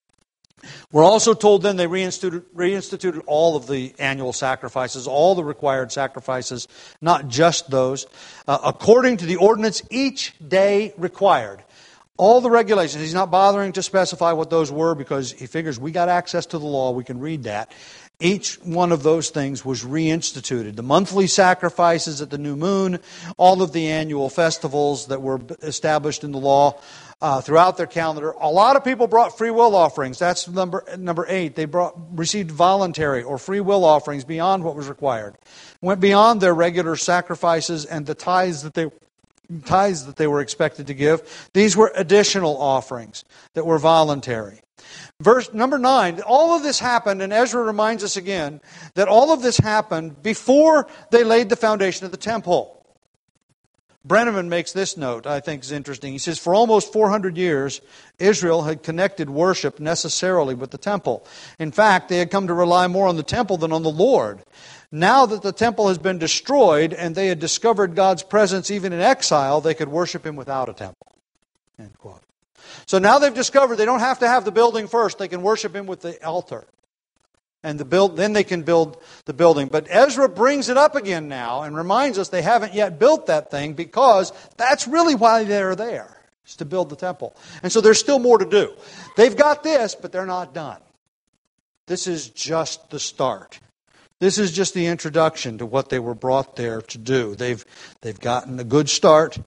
We're also told then they reinstituted, reinstituted all of the annual sacrifices, all the required sacrifices, not just those, uh, according to the ordinance each day required. All the regulations. He's not bothering to specify what those were because he figures we got access to the law, we can read that. Each one of those things was reinstituted. The monthly sacrifices at the new moon, all of the annual festivals that were established in the law uh, throughout their calendar. A lot of people brought free will offerings. That's number number eight. They brought received voluntary or free will offerings beyond what was required. Went beyond their regular sacrifices and the tithes that they tithes that they were expected to give. These were additional offerings that were voluntary. Verse number nine, all of this happened, and Ezra reminds us again that all of this happened before they laid the foundation of the temple. Brenneman makes this note, I think is interesting. He says, for almost four hundred years, Israel had connected worship necessarily with the temple. In fact, they had come to rely more on the temple than on the Lord. Now that the temple has been destroyed and they had discovered God's presence even in exile, they could worship Him without a temple. End quote. So now they've discovered they don't have to have the building first. They can worship Him with the altar. And the build, then they can build the building. But Ezra brings it up again now and reminds us they haven't yet built that thing because that's really why they're there, is to build the temple. And so there's still more to do. They've got this, but they're not done. This is just the start. This is just the introduction to what they were brought there to do. They've, they've gotten a good start,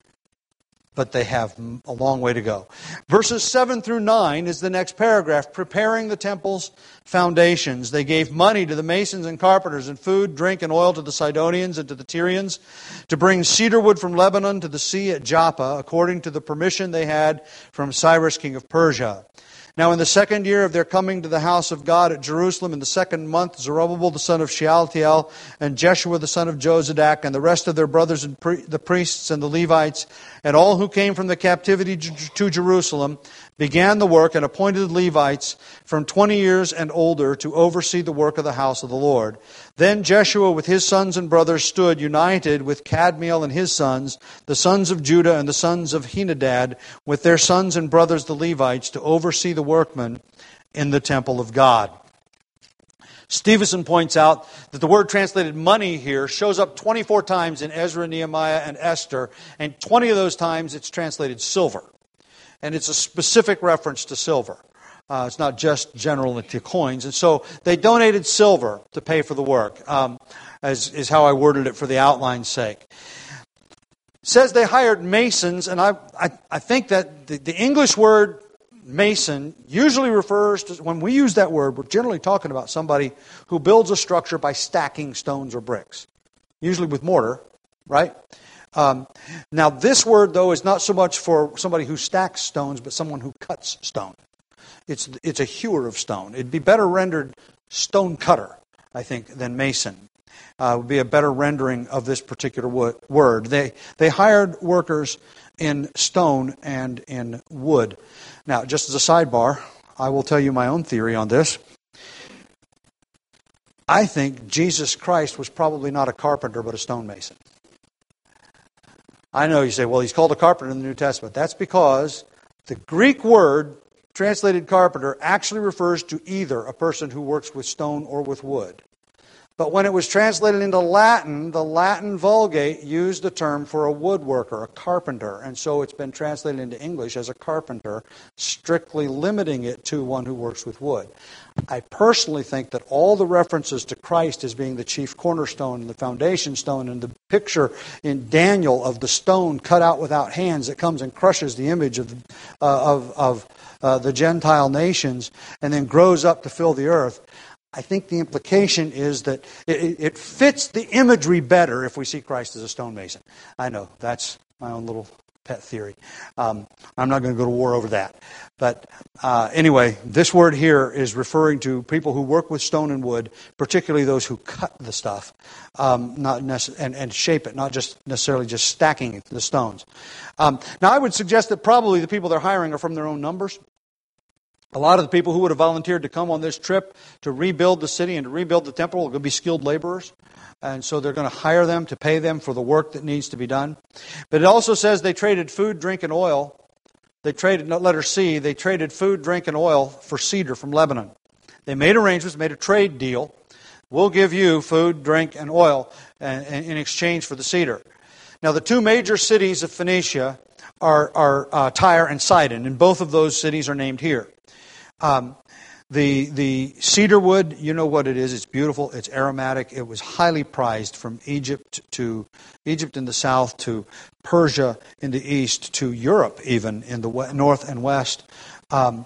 but they have a long way to go. Verses seven through nine is the next paragraph, preparing the temple's foundations. They gave money to the masons and carpenters, and food, drink, and oil to the Sidonians and to the Tyrians, to bring cedar wood from Lebanon to the sea at Joppa, according to the permission they had from Cyrus, king of Persia. Now in the second year of their coming to the house of God at Jerusalem, in the second month, Zerubbabel the son of Shealtiel, and Jeshua the son of Jozadak, and the rest of their brothers, and pre- the priests and the Levites, and all who came from the captivity to Jerusalem, began the work and appointed Levites from twenty years and older to oversee the work of the house of the Lord. Then Jeshua with his sons and brothers stood united with Kadmiel and his sons, the sons of Judah and the sons of Henadad, with their sons and brothers the Levites, to oversee the workmen in the temple of God. Stevenson points out that the word translated money here shows up twenty-four times in Ezra, Nehemiah, and Esther, and twenty of those times it's translated silver. And it's a specific reference to silver. Uh, it's not just general to coins. And so they donated silver to pay for the work, um, as is how I worded it for the outline's sake. It says they hired masons, and I, I, I think that the, the English word mason usually refers to, when we use that word, we're generally talking about somebody who builds a structure by stacking stones or bricks, usually with mortar, right? Um, now, this word, though, is not so much for somebody who stacks stones, but someone who cuts stone. It's it's a hewer of stone. It'd be better rendered stone cutter, I think, than mason. Uh, would be a better rendering of this particular wo- word. They they hired workers in stone and in wood. Now, just as a sidebar, I will tell you my own theory on this. I think Jesus Christ was probably not a carpenter, but a stonemason. I know you say, well, he's called a carpenter in the New Testament. That's because the Greek word translated carpenter actually refers to either a person who works with stone or with wood. But when it was translated into Latin, the Latin Vulgate used the term for a woodworker, a carpenter. And so it's been translated into English as a carpenter, strictly limiting it to one who works with wood. I personally think that all the references to Christ as being the chief cornerstone and the foundation stone and the picture in Daniel of the stone cut out without hands that comes and crushes the image of, uh, of, of uh, the Gentile nations and then grows up to fill the earth, I think the implication is that it, it fits the imagery better if we see Christ as a stonemason. I know, that's my own little pet theory. Um, I'm not going to go to war over that. But uh, anyway, this word here is referring to people who work with stone and wood, particularly those who cut the stuff um, not nece- and, and shape it, not just necessarily just stacking the stones. Um, now, I would suggest that probably the people they're hiring are from their own numbers. A lot of the people who would have volunteered to come on this trip to rebuild the city and to rebuild the temple are going to be skilled laborers. And so they're going to hire them to pay them for the work that needs to be done. But it also says they traded food, drink, and oil. They traded, letter C, they traded food, drink, and oil for cedar from Lebanon. They made arrangements, made a trade deal. We'll give you food, drink, and oil in exchange for the cedar. Now, the two major cities of Phoenicia are, are uh, Tyre and Sidon, and both of those cities are named here. Um, the the cedar wood, you know what it is. It's beautiful. It's aromatic. It was highly prized from Egypt to Egypt in the south to Persia in the east to Europe even in the west, north and west. Um,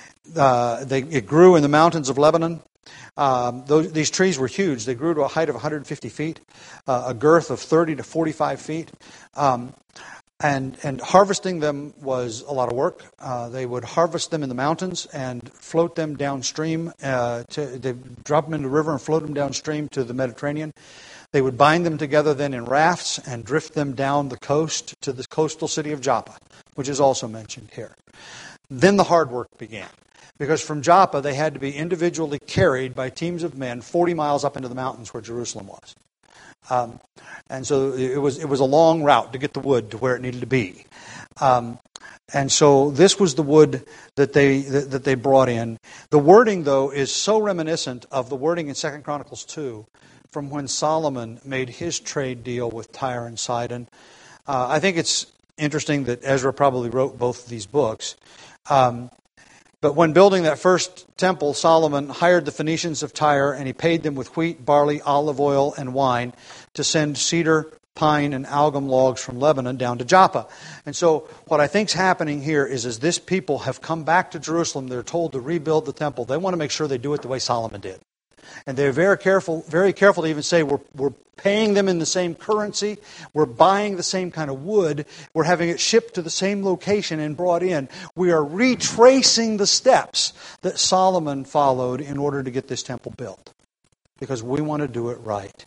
uh, they, it grew in the mountains of Lebanon. Um, those, these trees were huge. They grew to a height of one hundred fifty feet, uh, a girth of thirty to forty-five feet. Um, And and harvesting them was a lot of work. Uh, they would harvest them in the mountains and float them downstream. Uh, to, they drop them in the river and float them downstream to the Mediterranean. They would bind them together then in rafts and drift them down the coast to the coastal city of Joppa, which is also mentioned here. Then the hard work began. Because from Joppa, they had to be individually carried by teams of men forty miles up into the mountains where Jerusalem was. Um, and so it was it was a long route to get the wood to where it needed to be. Um, and so this was the wood that they that, that they brought in. The wording, though, is so reminiscent of the wording in Second Chronicles two from when Solomon made his trade deal with Tyre and Sidon. Uh, I think it's interesting that Ezra probably wrote both of these books. Um, But when building that first temple, Solomon hired the Phoenicians of Tyre, and he paid them with wheat, barley, olive oil, and wine to send cedar, pine, and algum logs from Lebanon down to Joppa. And so what I think's happening here is as this people have come back to Jerusalem, they're told to rebuild the temple. They want to make sure they do it the way Solomon did. And they're very careful, very careful to even say we're we're paying them in the same currency, we're buying the same kind of wood, we're having it shipped to the same location and brought in. We are retracing the steps that Solomon followed in order to get this temple built. Because we want to do it right.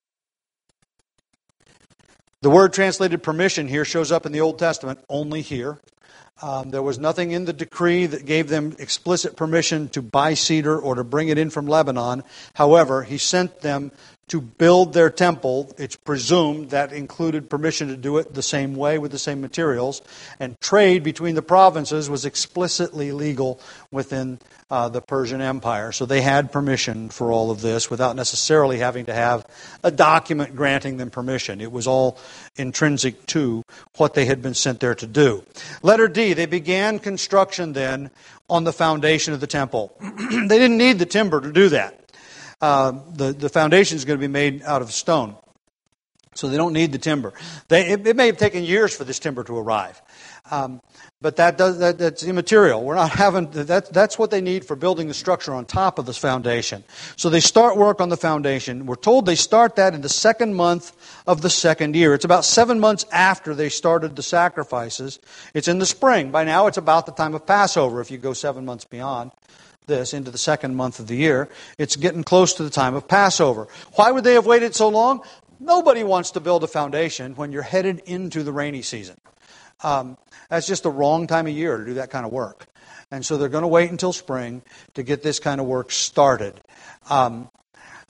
The word translated permission here shows up in the Old Testament only here. Um, there was nothing in the decree that gave them explicit permission to buy cedar or to bring it in from Lebanon. However, he sent them to build their temple. It's presumed that included permission to do it the same way with the same materials. And trade between the provinces was explicitly legal within uh, the Persian Empire. So they had permission for all of this without necessarily having to have a document granting them permission. It was all intrinsic to what they had been sent there to do. Letter D, they began construction then on the foundation of the temple. They didn't need the timber to do that. Uh, the, the foundation is going to be made out of stone. So they don't need the timber. They, it, it may have taken years for this timber to arrive. Um, but that does that, that's immaterial. We're not having that. That's what they need for building the structure on top of this foundation. So they start work on the foundation. We're told they start that in the second month of the second year. It's about seven months after they started the sacrifices. It's in the spring. By now, it's about the time of Passover. If you go seven months beyond this into the second month of the year, it's getting close to the time of Passover. Why would they have waited so long? Nobody wants to build a foundation when you're headed into the rainy season. Um, that's just the wrong time of year to do that kind of work. And so they're going to wait until spring to get this kind of work started. Um,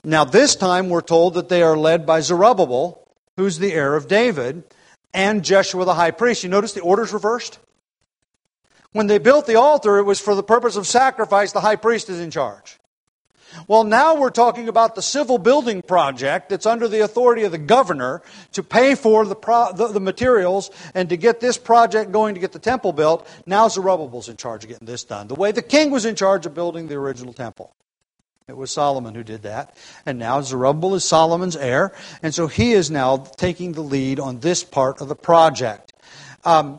Now this time we're told that they are led by Zerubbabel, who's the heir of David, and Jeshua the high priest. You notice the order's reversed? When they built the altar, it was for the purpose of sacrifice. The high priest is in charge. Well, now we're talking about the civil building project that's under the authority of the governor to pay for the, pro- the, the materials and to get this project going to get the temple built. Now Zerubbabel's in charge of getting this done. The way the king was in charge of building the original temple. It was Solomon who did that. And now Zerubbabel is Solomon's heir. And so he is now taking the lead on this part of the project. Um,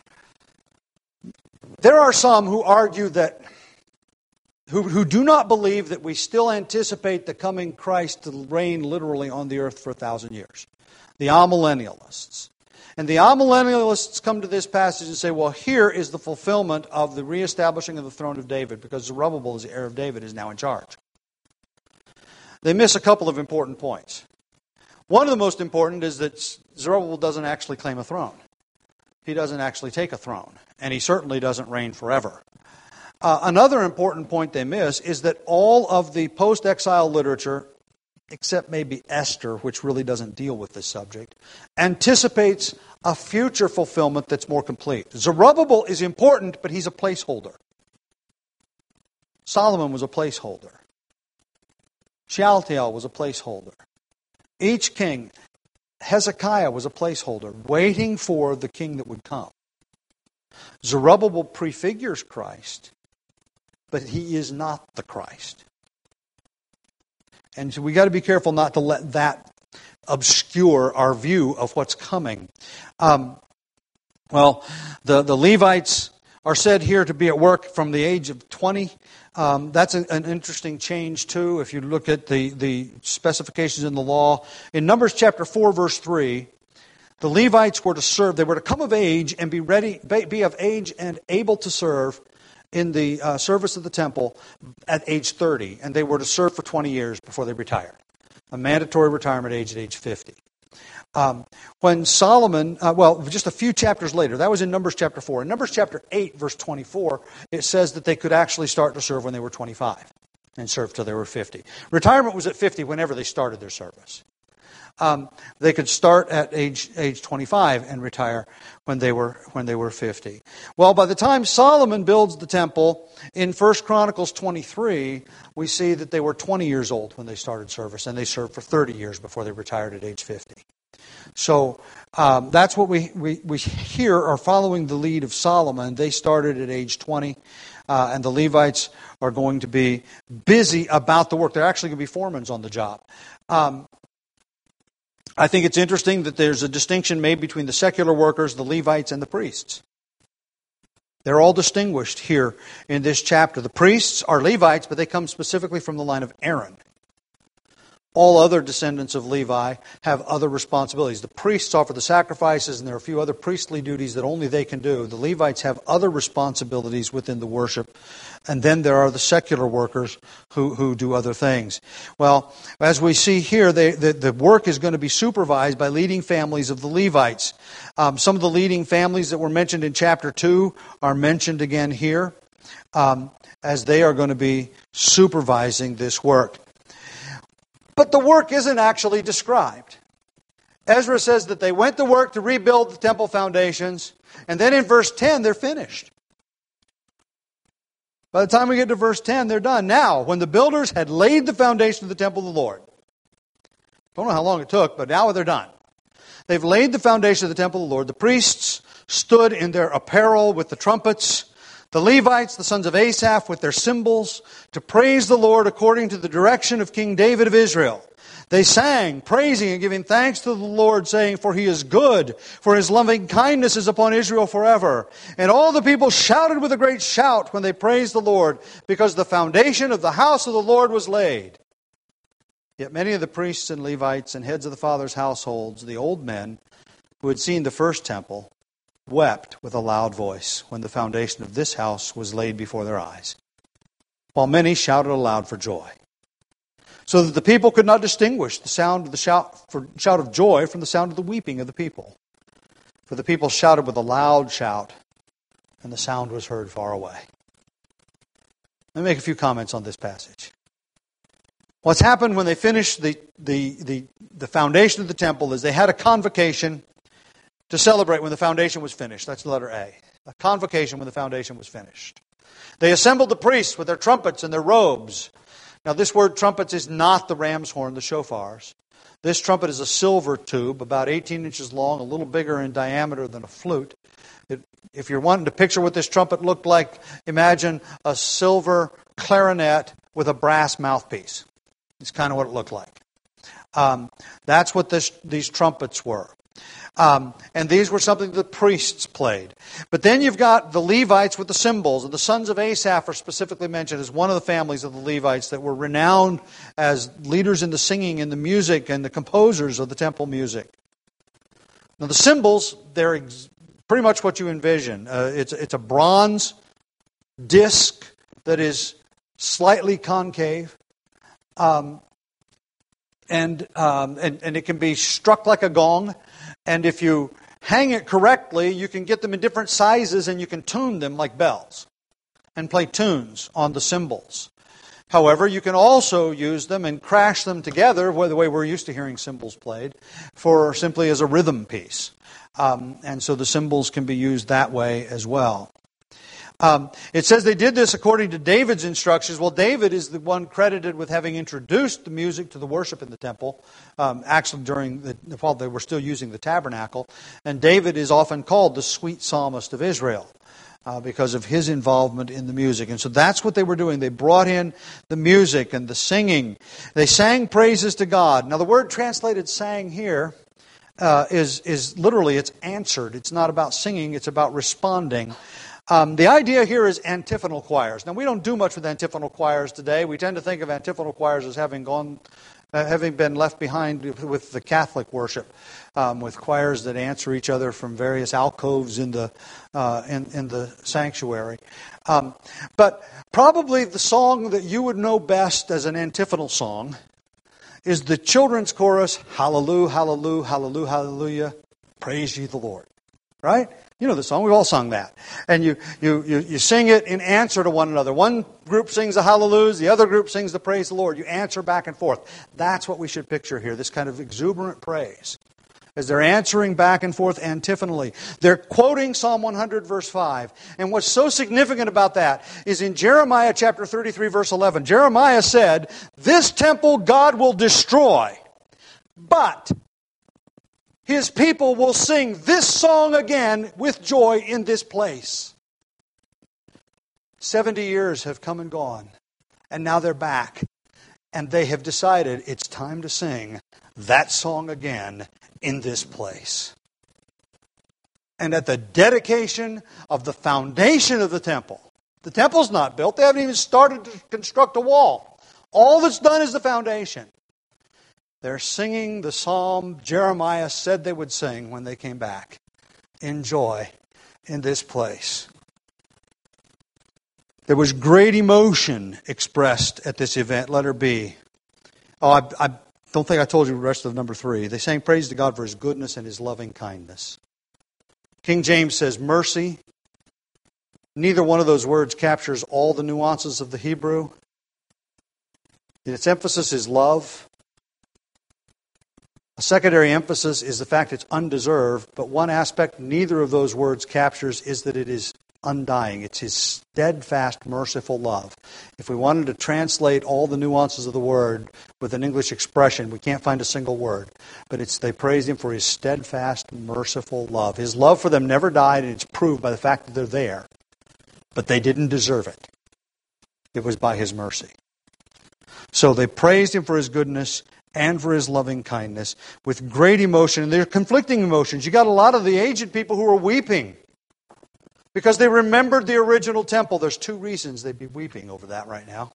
there are some who argue that Who, who do not believe that we still anticipate the coming Christ to reign literally on the earth for a thousand years. The amillennialists. And the amillennialists come to this passage and say, well, here is the fulfillment of the reestablishing of the throne of David, because Zerubbabel, as the heir of David, is now in charge. They miss a couple of important points. One of the most important is that Zerubbabel doesn't actually claim a throne. He doesn't actually take a throne. And he certainly doesn't reign forever. Uh, another important point they miss is that all of the post-exile literature, except maybe Esther, which really doesn't deal with this subject, anticipates a future fulfillment that's more complete. Zerubbabel is important, but he's a placeholder. Solomon was a placeholder. Shealtiel was a placeholder. Each king, Hezekiah was a placeholder, waiting for the king that would come. Zerubbabel prefigures Christ, but he is not the Christ. And so we got to be careful not to let that obscure our view of what's coming. Um, well, the, the Levites are said here to be at work from the age of twenty. Um, that's an, an interesting change too, if you look at the, the specifications in the law. In Numbers chapter four, verse three, the Levites were to serve. They were to come of age and be ready, be of age and able to serve in the uh, service of the temple at age thirty. And they were to serve for twenty years before they retired. A mandatory retirement age at age fifty. Um, when Solomon, uh, well, just a few chapters later, that was in Numbers chapter four. In Numbers chapter eight, verse twenty-four, it says that they could actually start to serve when they were twenty-five and serve till they were fifty. Retirement was at fifty whenever they started their service. Um, they could start at age age twenty-five and retire when they were when they were fifty. Well, by the time Solomon builds the temple in First Chronicles twenty-three, we see that they were twenty years old when they started service, and they served for thirty years before they retired at age fifty. So um, that's what we, we, we here are following the lead of Solomon. They started at age twenty, uh, and the Levites are going to be busy about the work. They're actually going to be foremans on the job. Um, I think it's interesting that there's a distinction made between the secular workers, the Levites, and the priests. They're all distinguished here in this chapter. The priests are Levites, but they come specifically from the line of Aaron. All other descendants of Levi have other responsibilities. The priests offer the sacrifices, and there are a few other priestly duties that only they can do. The Levites have other responsibilities within the worship. And then there are the secular workers who, who do other things. Well, as we see here, they, the, the work is going to be supervised by leading families of the Levites. Um, some of the leading families that were mentioned in chapter two are mentioned again here, um, as they are going to be supervising this work. But the work isn't actually described. Ezra says that they went to work to rebuild the temple foundations, and then in verse ten, they're finished. By the time we get to verse ten, they're done. Now, when the builders had laid the foundation of the temple of the Lord, don't know how long it took, but now they're done. They've laid the foundation of the temple of the Lord. The priests stood in their apparel with the trumpets. The Levites, the sons of Asaph, with their cymbals, to praise the Lord according to the direction of King David of Israel. They sang, praising and giving thanks to the Lord, saying, "For He is good, for His loving kindness is upon Israel forever." And all the people shouted with a great shout when they praised the Lord, because the foundation of the house of the Lord was laid. Yet many of the priests and Levites and heads of the fathers' households, the old men who had seen the first temple, wept with a loud voice when the foundation of this house was laid before their eyes, while many shouted aloud for joy, so that the people could not distinguish the sound of the shout, for, shout of joy from the sound of the weeping of the people. For the people shouted with a loud shout, and the sound was heard far away. Let me make a few comments on this passage. What's happened when they finished the, the, the, the foundation of the temple is they had a convocation to celebrate when the foundation was finished. That's the letter A. A convocation when the foundation was finished. They assembled the priests with their trumpets and their robes. Now this word trumpets is not the ram's horn, the shofars. This trumpet is a silver tube, about eighteen inches long, a little bigger in diameter than a flute. It, if you're wanting to picture what this trumpet looked like, imagine a silver clarinet with a brass mouthpiece. It's kind of what it looked like. Um, that's what this, these trumpets were. Um, and these were something the priests played. But then you've got the Levites with the cymbals, and the sons of Asaph are specifically mentioned as one of the families of the Levites that were renowned as leaders in the singing and the music and the composers of the temple music. Now the cymbals, they're ex- pretty much what you envision. Uh, it's, it's a bronze disc that is slightly concave. Um, and, um, and and it can be struck like a gong. And if you hang it correctly, you can get them in different sizes and you can tune them like bells and play tunes on the cymbals. However, you can also use them and crash them together, the way we're used to hearing cymbals played, for simply as a rhythm piece. Um, and so the cymbals can be used that way as well. Um, it says they did this according to David's instructions. Well, David is the one credited with having introduced the music to the worship in the temple, um, actually during the, while they were still using the tabernacle. And David is often called the sweet psalmist of Israel uh, because of his involvement in the music. And so that's what they were doing. They brought in the music and the singing. They sang praises to God. Now, the word translated sang here uh, is, is literally, it's answered. It's not about singing, it's about responding. Um, the idea here is antiphonal choirs. Now, we don't do much with antiphonal choirs today. We tend to think of antiphonal choirs as having gone, uh, having been left behind with the Catholic worship, um, with choirs that answer each other from various alcoves in the uh, in, in the sanctuary. Um, but probably the song that you would know best as an antiphonal song is the children's chorus, Hallelujah, Hallelujah, Hallelujah, Hallelujah, praise ye the Lord. Right? You know the song. We've all sung that. And you, you, you, you sing it in answer to one another. One group sings the hallelujahs, the other group sings the praise the Lord. You answer back and forth. That's what we should picture here, this kind of exuberant praise. As they're answering back and forth antiphonally. They're quoting Psalm one hundred verse five. And what's so significant about that is in Jeremiah chapter thirty-three verse eleven. Jeremiah said, "This temple God will destroy, but His people will sing this song again with joy in this place." Seventy years have come and gone, and now they're back. And they have decided it's time to sing that song again in this place. And at the dedication of the foundation of the temple, the temple's not built. They haven't even started to construct a wall. All that's done is the foundation. They're singing the psalm Jeremiah said they would sing when they came back. In joy in this place. There was great emotion expressed at this event, letter B. Oh, I, I don't think I told you the rest of number three. They sang praise to God for His goodness and His loving kindness. King James says mercy. Neither one of those words captures all the nuances of the Hebrew. Its emphasis is love. A secondary emphasis is the fact it's undeserved, but one aspect neither of those words captures is that it is undying. It's His steadfast, merciful love. If we wanted to translate all the nuances of the word with an English expression, we can't find a single word. But it's they praise Him for His steadfast, merciful love. His love for them never died, and it's proved by the fact that they're there. But they didn't deserve it. It was by His mercy. So they praised Him for His goodness and for His loving kindness with great emotion. And they're conflicting emotions. You got a lot of the aged people who are weeping because they remembered the original temple. There's two reasons they'd be weeping over that right now.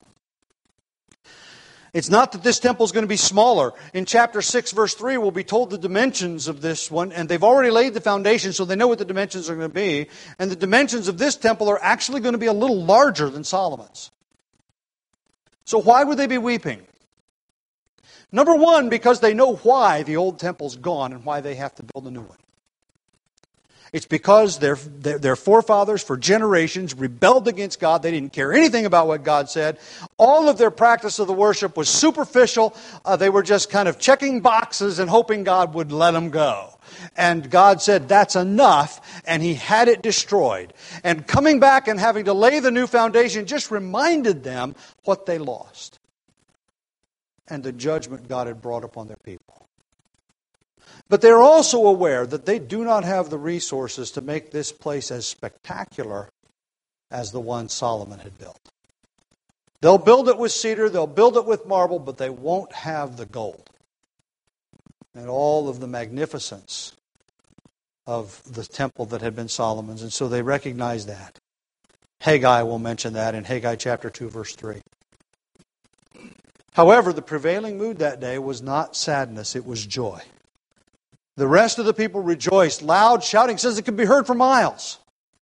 It's not that this temple is going to be smaller. In chapter six, verse three, we'll be told the dimensions of this one, and they've already laid the foundation, so they know what the dimensions are going to be. And the dimensions of this temple are actually going to be a little larger than Solomon's. So why would they be weeping? Number one, because they know why the old temple's gone and why they have to build a new one. It's because their, their, their forefathers for generations rebelled against God. They didn't care anything about what God said. All of their practice of the worship was superficial. Uh, they were just kind of checking boxes and hoping God would let them go. And God said, that's enough, and He had it destroyed. And coming back and having to lay the new foundation just reminded them what they lost and the judgment God had brought upon their people. But they're also aware that they do not have the resources to make this place as spectacular as the one Solomon had built. They'll build it with cedar, they'll build it with marble, but they won't have the gold and all of the magnificence of the temple that had been Solomon's. And so they recognize that. Haggai will mention that in Haggai chapter two, verse three. However, the prevailing mood that day was not sadness, it was joy. The rest of the people rejoiced. Loud shouting says it could be heard for miles.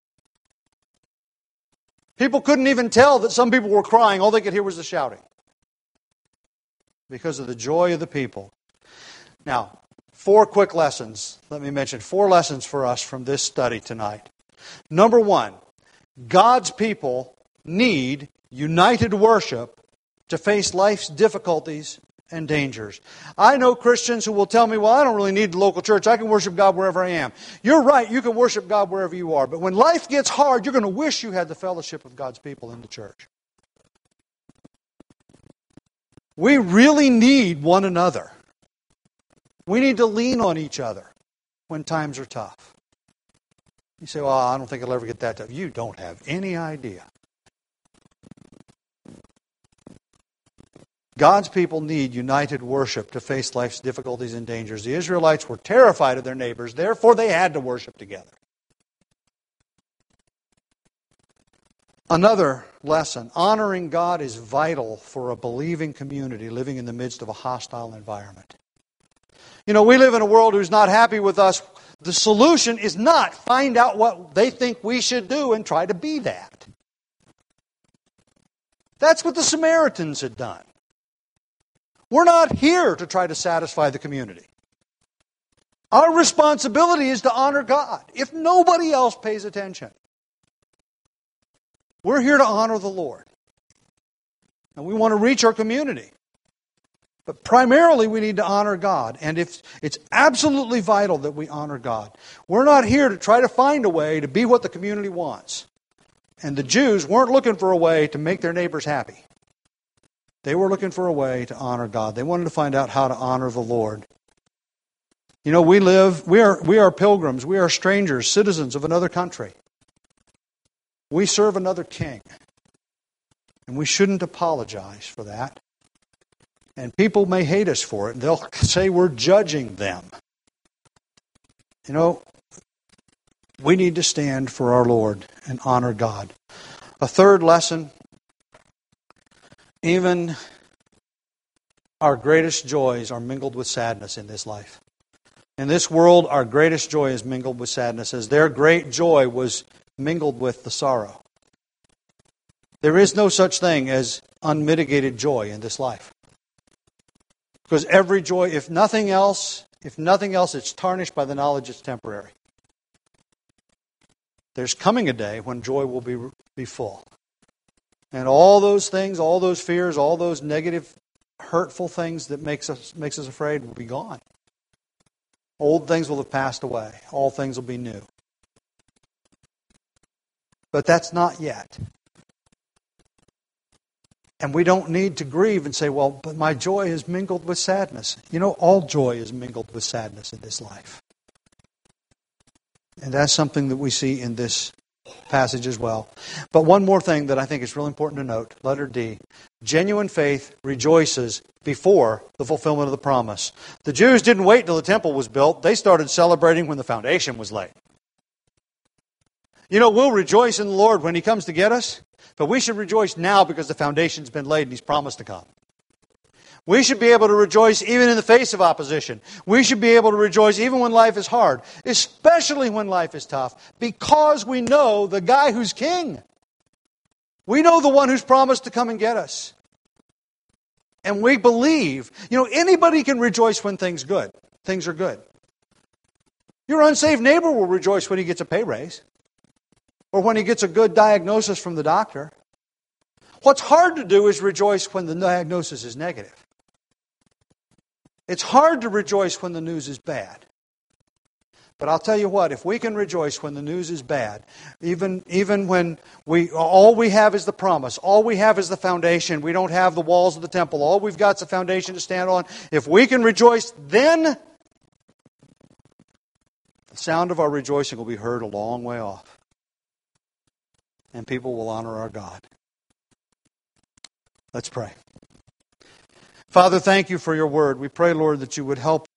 People couldn't even tell that some people were crying. All they could hear was the shouting because of the joy of the people. Now, four quick lessons. Let me mention four lessons for us from this study tonight. Number one, God's people need united worship to face life's difficulties and dangers. I know Christians who will tell me, well, I don't really need the local church. I can worship God wherever I am. You're right, you can worship God wherever you are. But when life gets hard, you're going to wish you had the fellowship of God's people in the church. We really need one another. We need to lean on each other when times are tough. You say, well, I don't think I'll ever get that tough. You don't have any idea. God's people need united worship to face life's difficulties and dangers. The Israelites were terrified of their neighbors, therefore they had to worship together. Another lesson, honoring God is vital for a believing community living in the midst of a hostile environment. You know, we live in a world who's not happy with us. The solution is not find out what they think we should do and try to be that. That's what the Samaritans had done. We're not here to try to satisfy the community. Our responsibility is to honor God, if nobody else pays attention. We're here to honor the Lord. And we want to reach our community. But primarily we need to honor God. And if it's absolutely vital that we honor God. We're not here to try to find a way to be what the community wants. And the Jews weren't looking for a way to make their neighbors happy. They were looking for a way to honor God. They wanted to find out how to honor the Lord. You know, we live, we are, we are pilgrims, we are strangers, citizens of another country. We serve another king. And we shouldn't apologize for that. And people may hate us for it. They'll say we're judging them. You know, we need to stand for our Lord and honor God. A third lesson, even our greatest joys are mingled with sadness in this life. In this world, our greatest joy is mingled with sadness, as their great joy was mingled with the sorrow. There is no such thing as unmitigated joy in this life. Because every joy, if nothing else, if nothing else, it's tarnished by the knowledge it's temporary. There's coming a day when joy will be, be full. And all those things, all those fears, all those negative, hurtful things that makes us makes us afraid will be gone. Old things will have passed away. All things will be new. But that's not yet. And we don't need to grieve and say, well, but my joy is mingled with sadness. You know, all joy is mingled with sadness in this life. And that's something that we see in this passage as well. But one more thing that I think is really important to note, letter D. Genuine faith rejoices before the fulfillment of the promise. The Jews didn't wait till the temple was built. They started celebrating when the foundation was laid. You know, we'll rejoice in the Lord when He comes to get us, but we should rejoice now because the foundation's been laid and He's promised to come. We should be able to rejoice even in the face of opposition. We should be able to rejoice even when life is hard, especially when life is tough, because we know the guy who's king. We know the one who's promised to come and get us. And we believe, you know, anybody can rejoice when things good. Things are good. Your unsaved neighbor will rejoice when he gets a pay raise or when he gets a good diagnosis from the doctor. What's hard to do is rejoice when the diagnosis is negative. It's hard to rejoice when the news is bad. But I'll tell you what, if we can rejoice when the news is bad, even, even when we all we have is the promise, all we have is the foundation, we don't have the walls of the temple, all we've got is a foundation to stand on. If we can rejoice then, the sound of our rejoicing will be heard a long way off. And people will honor our God. Let's pray. Father, thank you for your word. We pray, Lord, that you would help